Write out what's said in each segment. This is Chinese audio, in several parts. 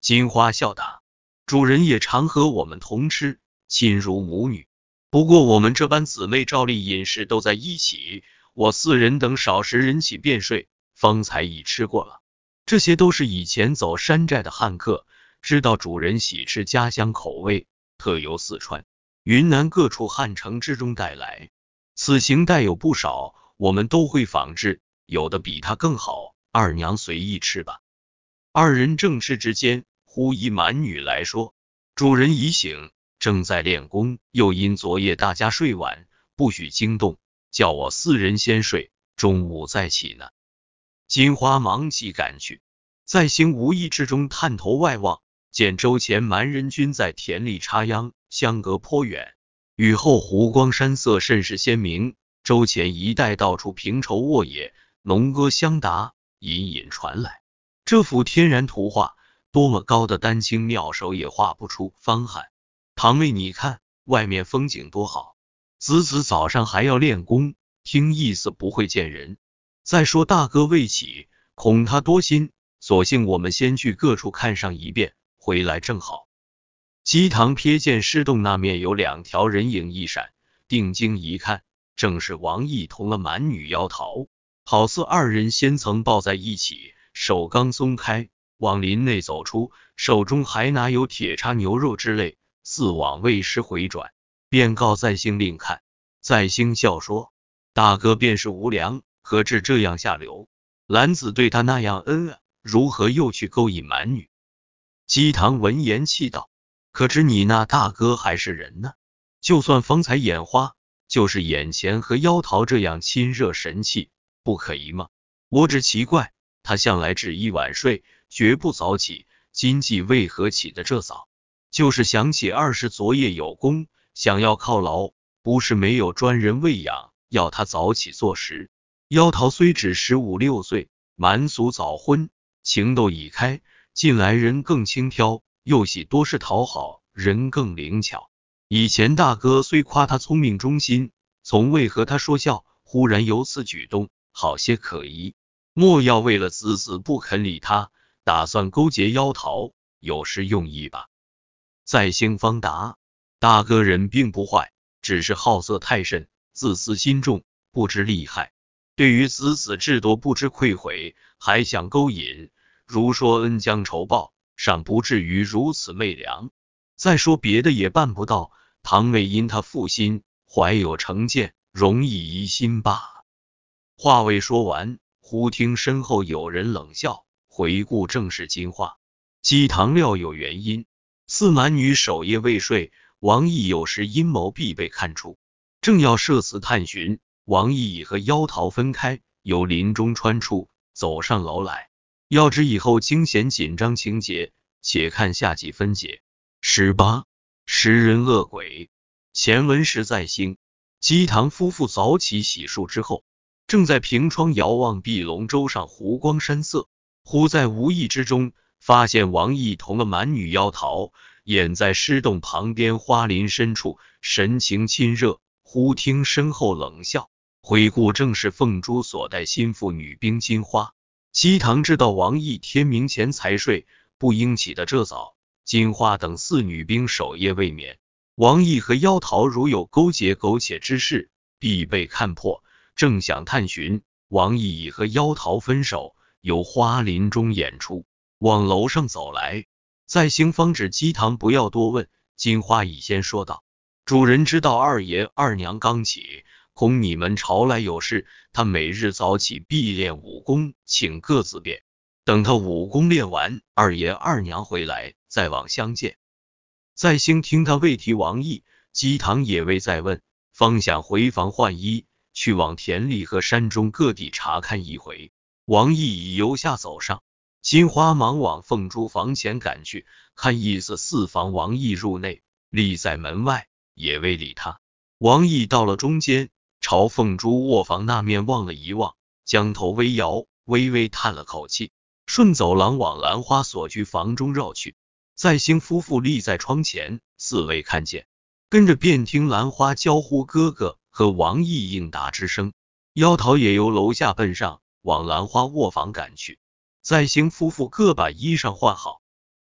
金花笑答：主人也常和我们同吃，亲如母女。不过我们这般姊妹照例饮食都在一起，我4人等少时人起便睡，方才已吃过了。这些都是以前走山寨的汉客，知道主人喜吃家乡口味，特由四川、云南各处汉城之中带来。此行带有不少，我们都会仿制，有的比它更好，二娘随意吃吧。2人正吃之间，忽一蛮女来说：主人已醒，正在练功，又因昨夜大家睡晚，不许惊动，叫我4人先睡，中午再起呢。金花忙起赶去，在兴无意之中探头外望，见周前蛮人均在田里插秧，相隔颇远。雨后湖光山色甚是鲜明，周前一带到处平畴沃野，农歌相答，隐隐传来。这幅天然图画，多么高的丹青妙手也画不出。方喊：堂妹你看，外面风景多好，子早上还要练功，听意思不会见人。再说大哥未起，恐他多心，索性我们先去各处看上一遍，回来正好。姬堂瞥见尸洞那面有2条人影一闪，定睛一看，正是王毅同了蛮女妖桃，好似2人先曾抱在一起，手刚松开，往林内走出，手中还拿有铁叉牛肉之类，似往为师回转，便告在兴另看。在兴笑说：大哥便是无良，何至这样下流？兰子对他那样恩，如何又去勾引蛮女？姬堂闻言气道：可知你那大哥还是人呢？就算方才眼花，就是眼前和妖桃这样亲热神气，不可疑吗？我只奇怪，他向来只一晚睡，绝不早起，今季为何起得这早？就是想起20昨夜有功，想要犒劳，不是没有专人喂养，要他早起做食。妖桃虽只15、16岁，蛮俗早婚，情窦已开，近来人更轻佻，又喜多事讨好，人更灵巧。以前大哥虽夸他聪明忠心，从未和他说笑，忽然有此举动，好些可疑。莫要为了子不肯理他，打算勾结妖桃，有失用意吧？在兴方答：大哥人并不坏，只是好色太甚，自私心重，不知利害。对于子至多不知愧悔，还想勾引，如说恩将仇报，尚不至于如此昧良。再说别的也办不到，堂妹因他负心，怀有成见，容易疑心罢。话未说完，忽听身后有人冷笑，回顾正是金花。姬堂料有原因，四蛮女守夜未睡，王毅有时阴谋必被看出，正要设此探寻，王毅已和妖桃分开，由林中穿出，走上楼来。要知以后惊险紧张情节，且看下集分解。18. 食人恶鬼。前文时在兴，姬堂夫妇早起洗漱之后，正在凭窗遥望碧龙洲上湖光山色，忽在无意之中发现王毅同了蛮女妖桃，掩在尸洞旁边花林深处，神情亲热。忽听身后冷笑，回顾正是凤珠所带心腹女兵金花。姬堂知道王毅天明前才睡，不应起得这早，金花等4女兵守夜未眠，王毅和妖桃如有勾结苟且之事，必被看破。正想探寻，王毅已和妖桃分手，由花林中演出，往楼上走来。在兴方指姬堂不要多问，金花已先说道：主人知道2爷2娘刚起，恐你们朝来有事，他每日早起必练武功，请各自便。等他武功练完，2爷2娘回来，再往相见。在兴听他未提王毅，姬堂也未再问，方想回房换衣，去往田里和山中各地查看一回。王毅已由下走上，金花忙往凤珠房前赶去，看意思似防王毅入内，立在门外，也未理他。王毅到了中间，朝凤珠卧房那面望了一望，将头微摇，微微叹了口气，顺走廊往兰花所居房中绕去。在兴夫妇立在窗前，似未看见，跟着便听兰花娇呼哥哥和王毅应答之声。妖桃也由楼下奔上，往兰花卧房赶去。在兴夫妇各把衣裳换好，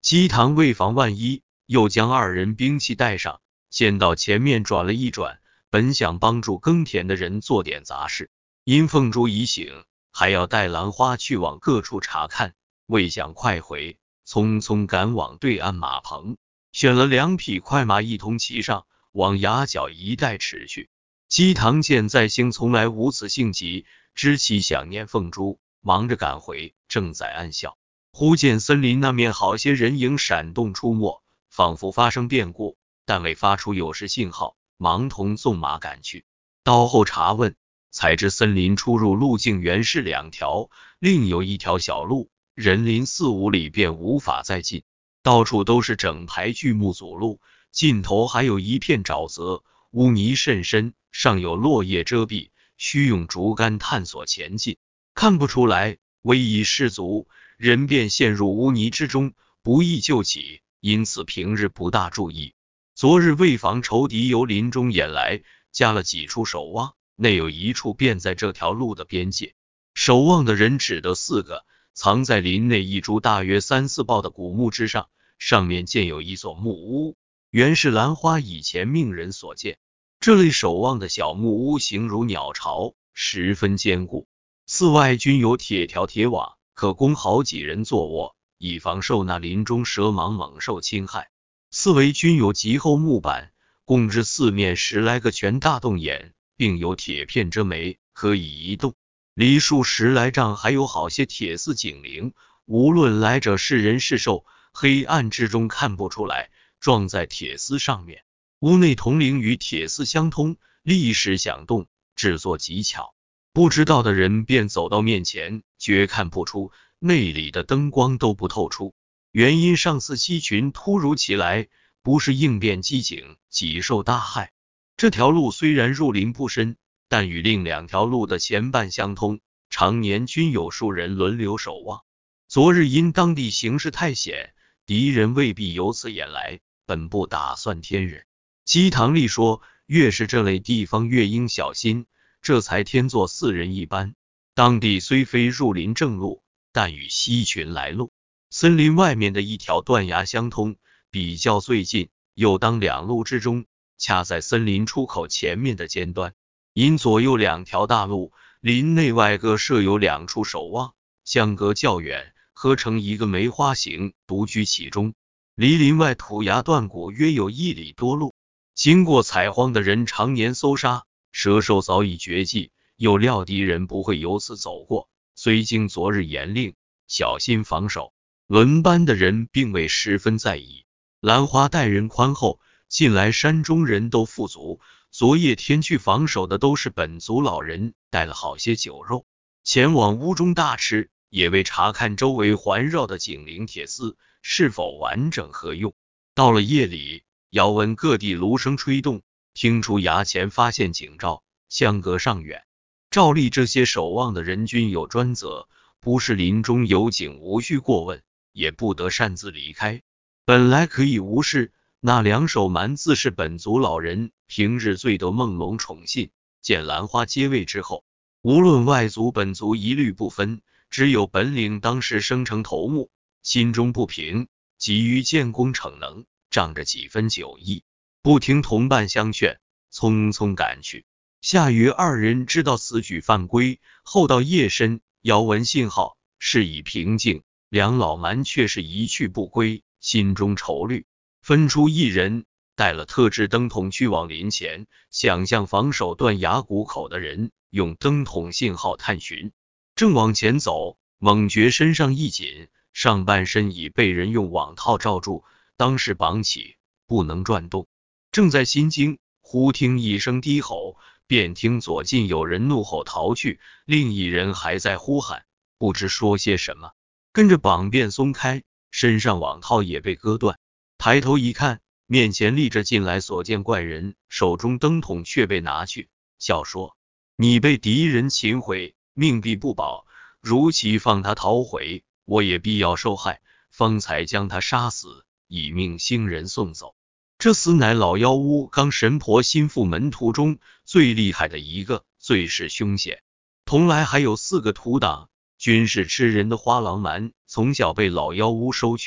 姬唐为防万一，又将二人兵器带上，先到前面转了一转，本想帮助耕田的人做点杂事，因凤珠已醒，还要带兰花去往各处查看，未想快回，匆匆赶往对岸马棚，选了2匹快马一同骑上，往崖角一带驰去。姬唐见在兴从来无此性急，知其想念凤珠，忙着赶回，正在暗笑，忽见森林那面好些人影闪动出没，仿佛发生变故，但未发出有事信号，忙同纵马赶去。到后查问，才知森林出入路径原是2条，另有一条小路，人林4、5里便无法再进，到处都是整排巨木阻路，尽头还有一片沼泽，污泥甚深，上有落叶遮蔽，需用竹竿探索前进，看不出来，危已失足，人便陷入污泥之中，不易救起，因此平日不大注意。昨日为防仇敌由林中掩来，加了几处守望，内有一处便在这条路的边界，守望的人只得4个，藏在林内一株大约3、4抱的古木之上，上面建有一所木屋，原是兰花以前命人所建。这类守望的小木屋形如鸟巢，十分坚固，四外均有铁条铁网，可供好几人坐卧，以防受那林中蛇蟒猛兽侵害。四围均有极厚木板，共至4面10来个全大洞眼，并有铁片遮眉，可以移动。离数10来丈还有好些铁丝警铃，无论来者是人是兽，黑暗之中看不出来，撞在铁丝上面。屋内铜铃与铁丝相通，立时响动，制作极巧。不知道的人便走到面前，绝看不出，内里的灯光都不透出。原因上次西群突如其来，不是应变机警，己受大害。这条路虽然入林不深，但与另2条路的前半相通，常年均有数人轮流守望。昨日因当地形势太险，敌人未必由此掩来，本不打算添人。姬唐立说，越是这类地方越应小心，这才添作4人一班。当地虽非入林正路，但与西群来路，森林外面的一条断崖相通，比较最近，又当2路之中，恰在森林出口前面的尖端。因左右2条大路，林内外各设有2处守望，相隔较远，合成一个梅花形，独居其中。离林外土崖断谷约有1里多路，经过采荒的人常年搜杀，蛇兽早已绝迹，又料敌人不会由此走过，虽经昨日严令，小心防守，轮班的人并未十分在意。兰花待人宽厚，近来山中人都富足，昨夜天去防守的都是本族老人，带了好些酒肉，前往屋中大吃，也为查看周围环绕的警铃铁丝是否完整合用。到了夜里，遥闻各地芦声吹动，听出崖前发现警兆，相隔尚远。照例这些守望的人均有专责，不是林中有警无需过问，也不得擅自离开。本来可以无事，那2守蛮自是本族老人，平日最得梦龙宠信，见兰花接位之后，无论外族本族一律不分，只有本领当时生成头目，心中不平，急于建功逞能，仗着几分酒意，不听同伴相劝，匆匆赶去。下约2人知道此举犯规，后到夜深，遥闻信号，事已平静，2老蛮却是一去不归，心中愁虑，分出1人，带了特制灯筒去往林前，想向防守断崖谷口的人用灯筒信号探寻。正往前走，猛觉身上一紧，上半身已被人用网套罩住，当时绑起，不能转动。正在心惊，忽听一声低吼，便听左近有人怒吼逃去，另一人还在呼喊，不知说些什么。跟着绑便松开，身上网套也被割断。抬头一看，面前立着近来所见怪人，手中灯筒却被拿去，笑说：“你被敌人擒回，命必不保，如其放他逃回，我也必要受害，方才将他杀死，以命星人送走。”这厮乃老妖巫刚神婆心腹门徒中最厉害的一个，最是凶险。同来还有4个徒党，均是吃人的花郎蛮，从小被老妖巫收去，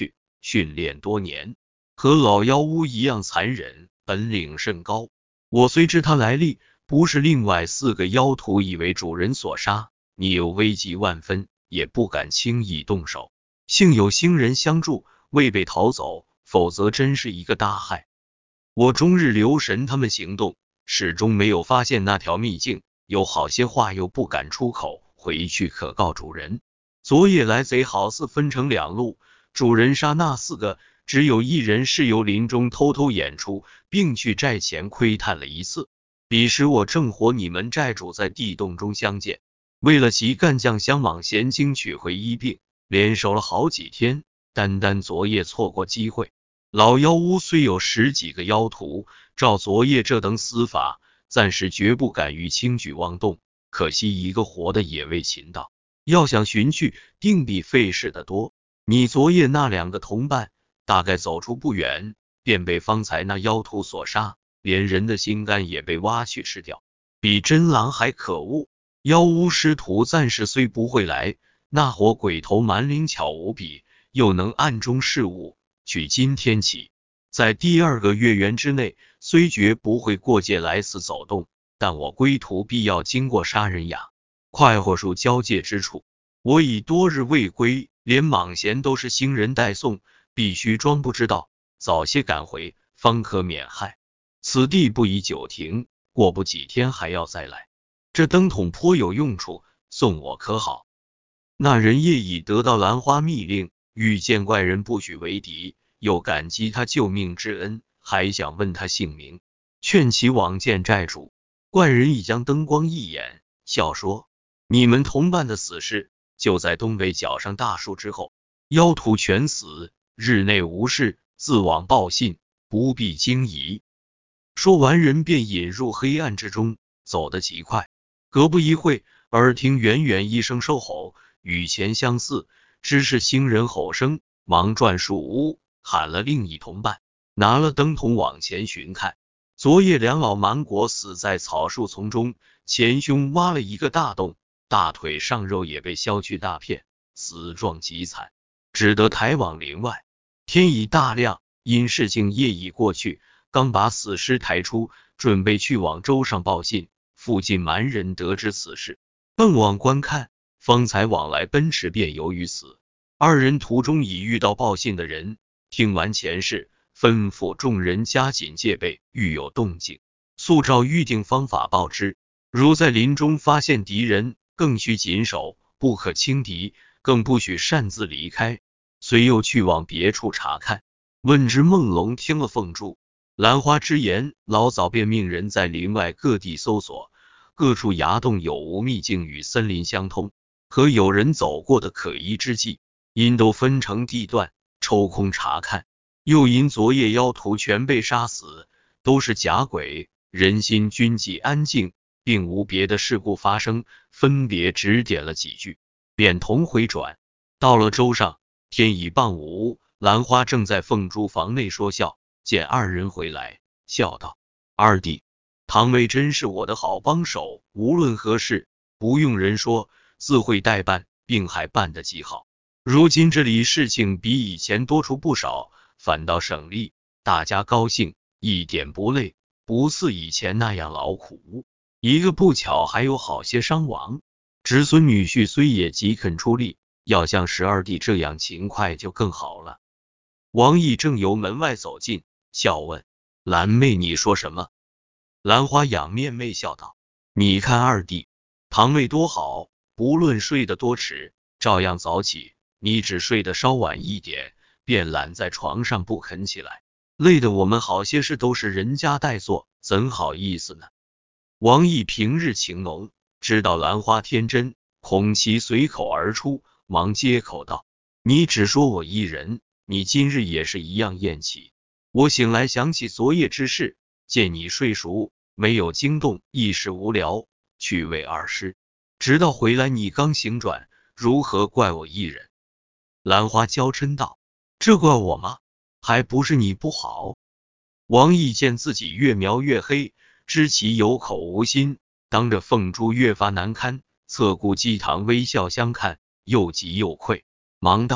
训练多年，和老妖巫一样残忍，本领甚高。我虽知他来历，不是另外4个妖徒以为主人所杀，你有危急万分，也不敢轻易动手。幸有星人相助，未被逃走，否则真是一个大害。我终日留神他们行动，始终没有发现那条秘境，有好些话又不敢出口，回去可告主人。昨夜来贼好似分成2路，主人杀那4个，只有1人是由林中偷偷演出，并去寨前窥探了一次。彼时我正和你们寨主在地洞中相见，为了其干将相往贤经取回医病，连守了好几天，单昨夜错过机会。老妖巫虽有10几个妖徒，照昨夜这等死法，暂时绝不敢于轻举妄动，可惜一个活的也未擒到，要想寻去，定比费事的多。你昨夜那2个同伴，大概走出不远，便被方才那妖徒所杀，连人的心肝也被挖去吃掉，比真狼还可恶。妖巫师徒暂时虽不会来，那伙鬼头蛮灵巧无比，又能暗中事物。取今天起，在第2个月圆之内，虽绝不会过界来此走动，但我归途必要经过杀人崖、快活树交界之处。我已多日未归，连莽贤都是星人代送，必须装不知道，早些赶回，方可免害。此地不宜久停，过不几天还要再来。这灯筒颇有用处，送我可好？那人夜已得到兰花密令，遇见怪人不许为敌，又感激他救命之恩，还想问他姓名，劝其往见寨主。怪人已将灯光一眼，笑说：你们同伴的死事，就在东北角上大树之后，妖徒全死，日内无事，自往报信，不必惊疑。说完，人便引入黑暗之中，走得极快。隔不一会，耳听远远一声兽吼，与前相似，知是星人吼声，忙转树屋，喊了另一同伴，拿了灯筒往前寻看。昨夜2老蛮国死在草树丛中，前胸挖了一个大洞，大腿上肉也被削去大片，死状极惨，只得抬往林外。天已大亮，因事情夜已过去，刚把死尸抬出，准备去往州上报信。附近蛮人得知此事，奔往观看，方才往来奔驰，便由于死。2人途中已遇到报信的人，听完前事，吩咐众人加紧戒备，遇有动静，速照预定方法报之。如在林中发现敌人，更需谨守，不可轻敌，更不许擅自离开。遂又去往别处查看。问之梦龙听了凤珠、兰花之言，老早便命人在林外各地搜索，各处崖洞有无秘境与森林相通，和有人走过的可疑之迹，因都分成地段抽空查看。又因昨夜妖徒全被杀死，都是假鬼，人心均极安静，并无别的事故发生，分别指点了几句，便同回转。到了州上，天已傍午，兰花正在凤珠房内说笑，见2人回来，笑道：二弟，堂妹真是我的好帮手，无论何事，不用人说，自会代办，并还办得极好。如今这里事情比以前多出不少，反倒省力，大家高兴，一点不累，不似以前那样劳苦。一个不巧还有好些伤亡，侄孙女婿虽也极肯出力，要像12弟这样勤快就更好了。王毅正由门外走近，笑问：兰妹你说什么？兰花仰面媚笑道：你看二弟，堂妹多好，不论睡得多迟，照样早起，你只睡得稍晚一点，便懒在床上不肯起来，累得我们好些事都是人家代做，怎好意思呢？王毅平日情浓，知道兰花天真，恐其随口而出，忙接口道：你只说我一人，你今日也是一样厌起。我醒来想起昨夜之事，见你睡熟，没有惊动，一时无聊，去喂二师，直到回来你刚醒转，如何怪我一人？兰花娇嗔道：这怪我吗？还不是你不好。王毅见自己越描越黑，知其有口无心，当着凤珠越发难堪，侧顾姬堂微笑相看，又急又愧，忙道：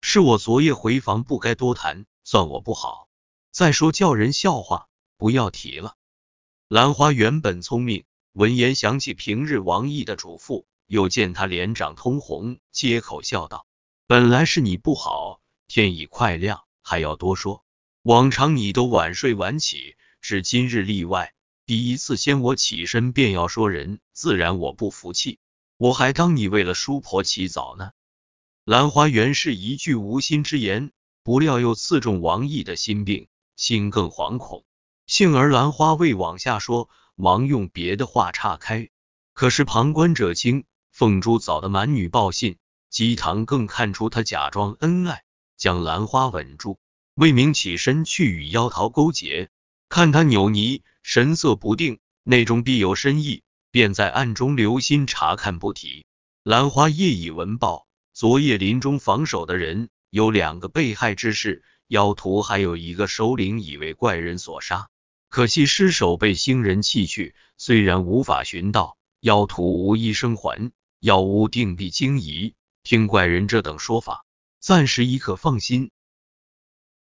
是我昨夜回房不该多谈，算我不好。再说叫人笑话，不要提了。兰花原本聪明，闻言想起平日王毅的嘱咐，又见他脸长通红，接口笑道：本来是你不好，天已快亮，还要多说。往常你都晚睡晚起，只今日例外，第一次先我起身便要说人，自然我不服气，我还当你为了叔婆起早呢。兰花原是一句无心之言，不料又刺中王毅的心病，心更惶恐。幸而兰花未往下说，忙用别的话岔开。可是旁观者清，凤珠早的满女报信，姬堂更看出他假装恩爱，将兰花稳住。魏明起身去与妖桃勾结，看他扭捏，神色不定，内中必有深意，便在暗中留心查看不提。兰花夜已闻报，昨夜林中防守的人有2个被害之事，妖徒还有1个首领已为怪人所杀，可惜尸首被星人弃去，虽然无法寻到，妖徒无一生还，药屋定必惊疑。听怪人这等说法，暂时已可放心。